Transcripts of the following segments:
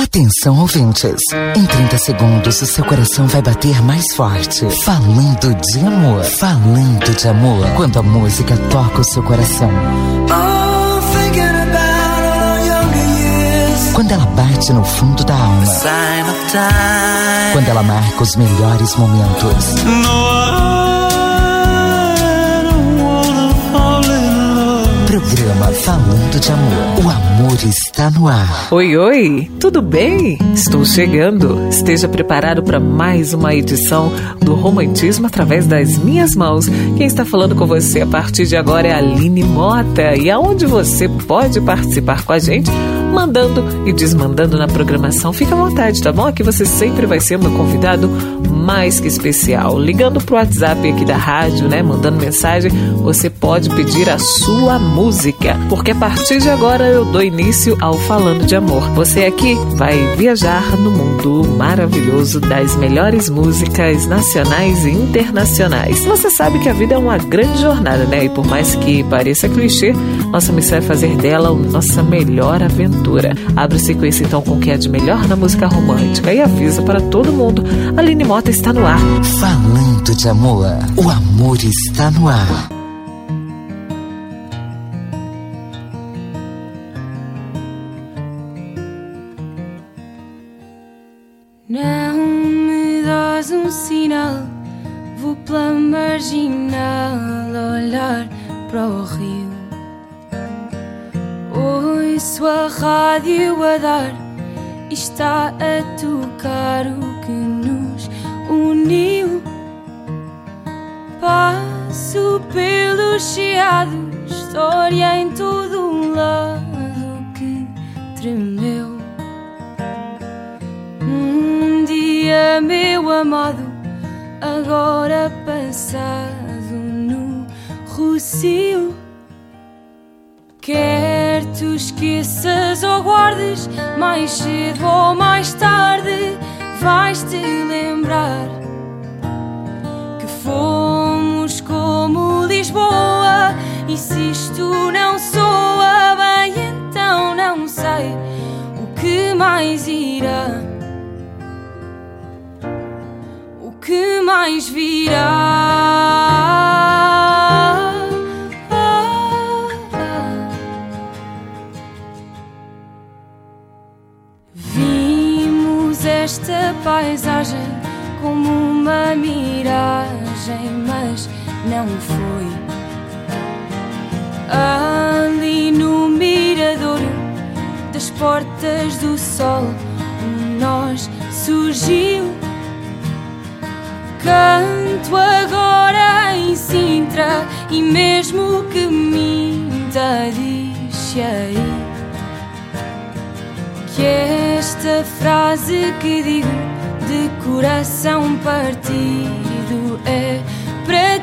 Atenção, ouvintes. Em 30 segundos, o seu coração vai bater mais forte. Falando de amor. Falando de amor. Quando a música toca o seu coração. Quando ela bate no fundo da alma. Quando ela marca os melhores momentos. Programa Falando de Amor. O amor está no ar. Oi, oi, tudo bem? Estou chegando. Esteja preparado para mais uma edição do Romantismo através das minhas mãos. Quem está falando com você a partir de agora é a Aline Mota. E aonde você pode participar com a gente, mandando e desmandando na programação. Fica à vontade, tá bom? Aqui você sempre vai ser meu convidado mais que especial. Ligando pro WhatsApp aqui da rádio, né? Mandando mensagem, você pode pedir a sua música. Porque a partir de agora eu dou início ao Falando de Amor. Você aqui vai viajar no mundo maravilhoso das melhores músicas nacionais e internacionais. Você sabe que a vida é uma grande jornada, né? E por mais que pareça clichê, nossa missão é fazer dela a nossa melhor aventura. Abre sequência então com o que é de melhor na música romântica e avisa para todo mundo, Aline Mota está no ar. Falando de amor, o amor está no ar. Não me dás um sinal, vou pela marginal olhar para o rio. Ouço a rádio a dar e está a tocar o que nos uniu. Passo pelos chiados, história em todo lado que tremeu. Um dia, meu amado, agora passado no Rocio. Quer tu esqueças ou guardes, mais cedo ou mais tarde vais-te lembrar que fomos como Lisboa. E se isto não soa bem, então não sei o que mais irá, o que mais virá. Esta paisagem como uma miragem, mas não foi. Ali no miradouro das portas do sol, nós surgiu. Canto agora em Sintra e mesmo que minta, diz aí que esta frase que digo de coração partido é para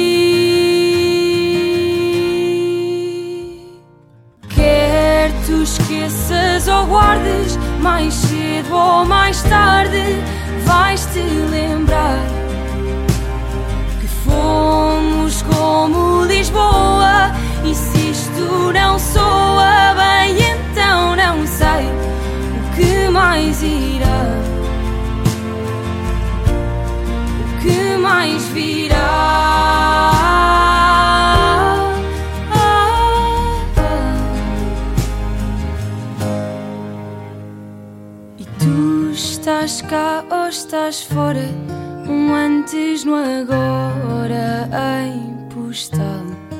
ti. Quer tu esqueças ou guardes, mais cedo ou mais tarde vais-te lembrar que fomos como Lisboa. E se isto não soa bem, então não sei o que mais irá, o que mais virá. E tu estás cá ou estás fora, um antes no agora em postal.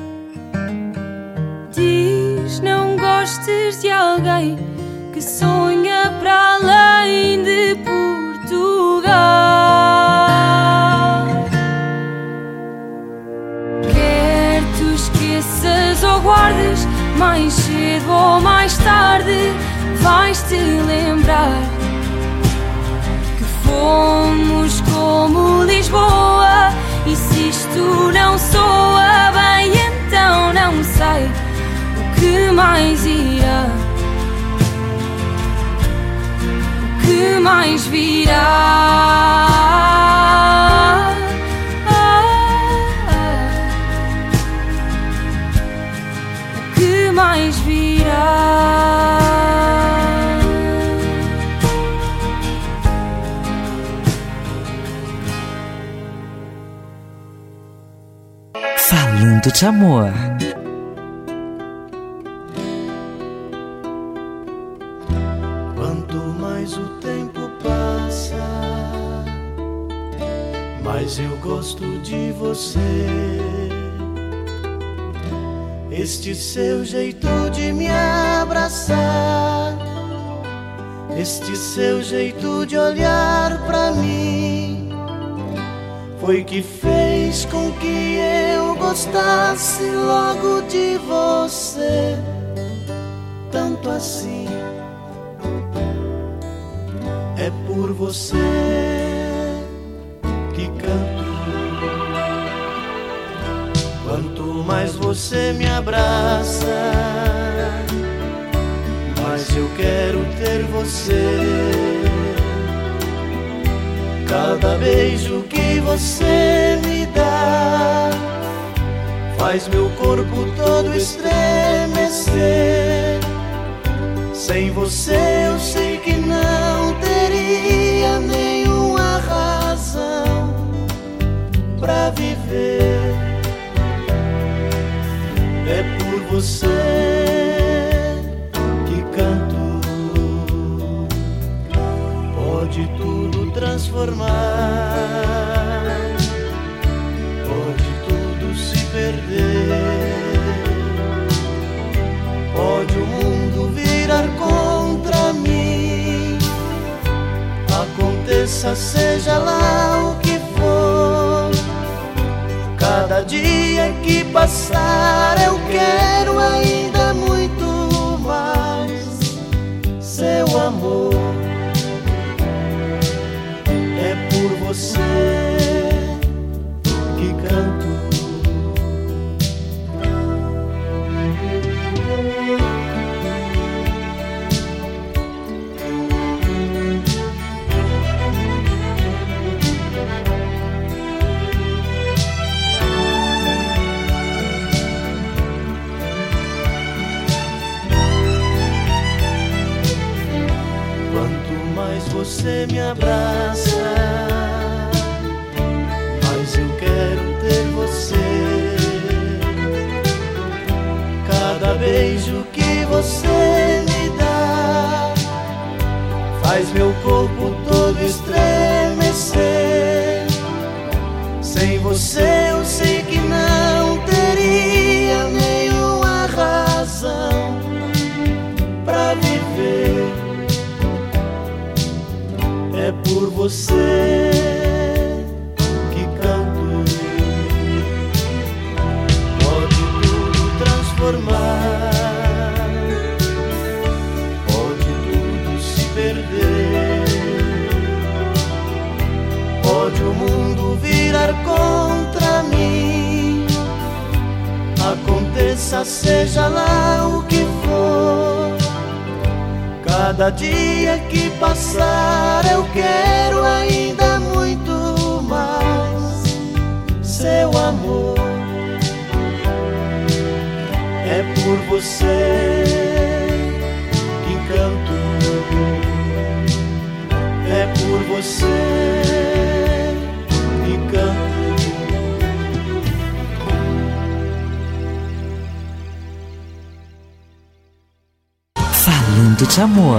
Diz não gostes de alguém que sonha para além de Portugal. Quer tu esqueças ou guardes, mais cedo ou mais tarde vais-te lembrar que fomos como Lisboa. E se isto não soa bem, então não sei o que mais irá, que mais virá. O que mais virá. Falando de Amor. Quanto mais o tempo passa, mais eu gosto de você. Este seu jeito de me abraçar, este seu jeito de olhar pra mim, foi que fez com que eu gostasse logo de você, tanto assim. É por você que canto. Quanto mais você me abraça, mais eu quero ter você. Cada beijo que você me dá faz meu corpo todo estremecer. Sem você eu sei que não teria nenhuma razão pra viver. É por você que canto. Pode tudo transformar, pode tudo se perder, pode o mundo virar contra mim. Aconteça, seja lá o que for, cada dia que passar eu quero ainda muito mais seu amor. É por você que canto. Você me abraça, mas eu quero ter você. Cada beijo que você me dá faz meu corpo todo estremecer. Sem você eu sei que não teria nenhuma razão pra viver. É por você que canto. Pode tudo transformar, pode tudo se perder, pode o mundo virar contra mim. Aconteça, seja lá o que for, cada dia que passar eu quero ainda muito mais seu amor. É por você que canto. É por você que canto. Falando de Amor.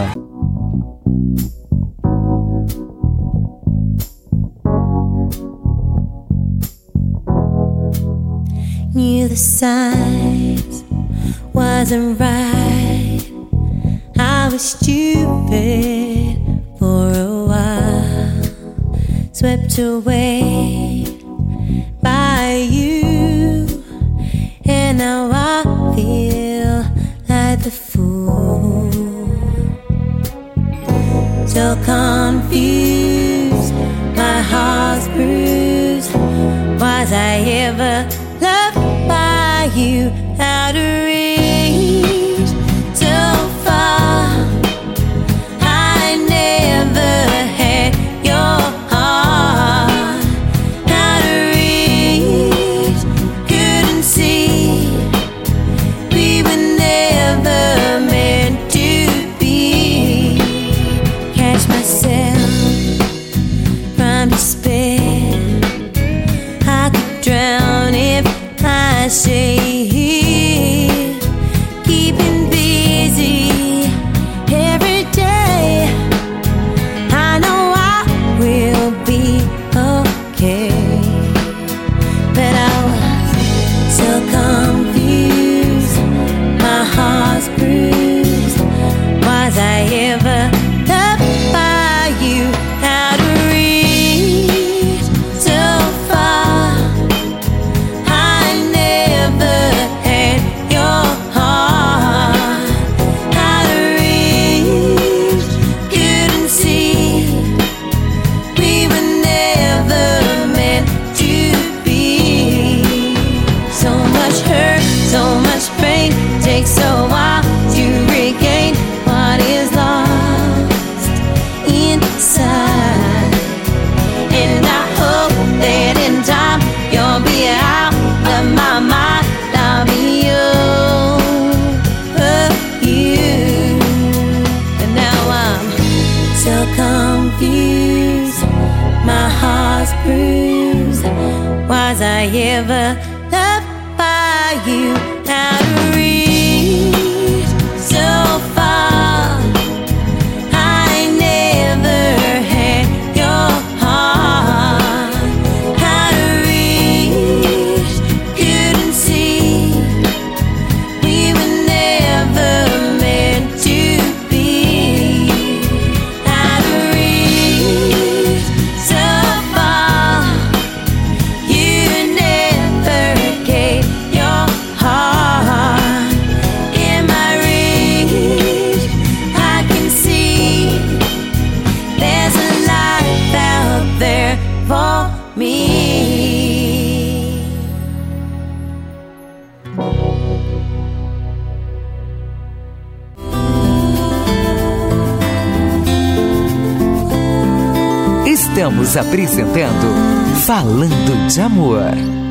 Knew the signs wasn't right. I was stupid for a while, swept away by you, and now I feel like the fool. So confused, my heart's bruised. Was I ever loved by you? Out of reach, so far. I never had your heart. Out of reach, couldn't see. We were never meant to be. Catch myself from despair. I could drown if so confused, my heart's bruised. Was I ever loved by you? Out of reach, so far, I never had your heart. Out of reach, couldn't see, we were never meant to be. Out of reach, so far, you never gave your heart. In my reach, I can see there's a life out there for me. Estamos apresentando Falando de Amor.